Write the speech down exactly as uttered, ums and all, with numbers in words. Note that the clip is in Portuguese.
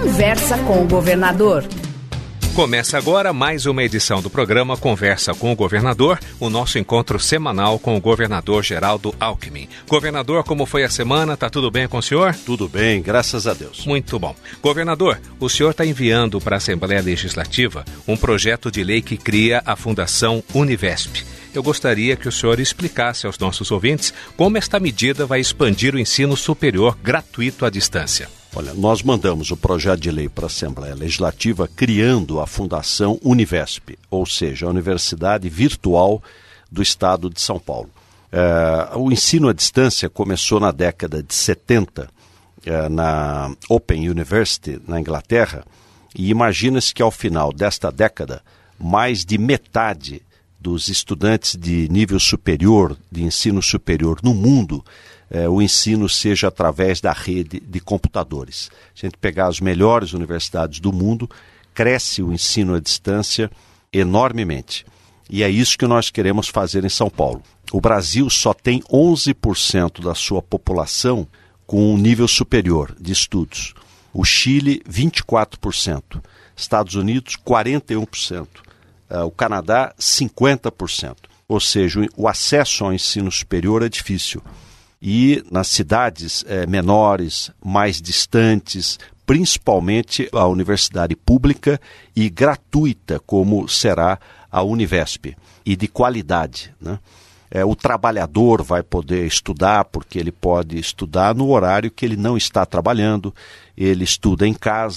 Conversa com o Governador. Começa agora mais uma edição do programa Conversa com o Governador, o nosso encontro semanal com o governador Geraldo Alckmin. Governador, como foi a semana? Tá tudo bem com o senhor? Tudo bem, graças a Deus. Muito bom. Governador, o senhor está enviando para a Assembleia Legislativa um projeto de lei que cria a Fundação Univesp. Eu gostaria que o senhor explicasse aos nossos ouvintes como esta medida vai expandir o ensino superior gratuito à distância. Olha, nós mandamos o projeto de lei para a Assembleia Legislativa criando a Fundação Univesp, ou seja, a Universidade Virtual do Estado de São Paulo. É, o ensino à distância começou na década de setenta, é, na Open University, na Inglaterra, e imagina-se que ao final desta década, mais de metade dos estudantes de nível superior, de ensino superior no mundo, Eh, o ensino seja através da rede de computadores. Se a gente pegar as melhores universidades do mundo, cresce o ensino à distância enormemente. E é isso que nós queremos fazer em São Paulo. O Brasil só tem onze por cento da sua população com um nível superior de estudos. O Chile, vinte e quatro por cento. Estados Unidos, quarenta e um por cento. Uh, o Canadá, cinquenta por cento. Ou seja, o, o acesso ao ensino superior é difícil. E nas cidades eh, menores, mais distantes, principalmente a universidade pública e gratuita, como será a Univesp, e de qualidade, né? É, o trabalhador vai poder estudar, porque ele pode estudar no horário que ele não está trabalhando, ele estuda em casa.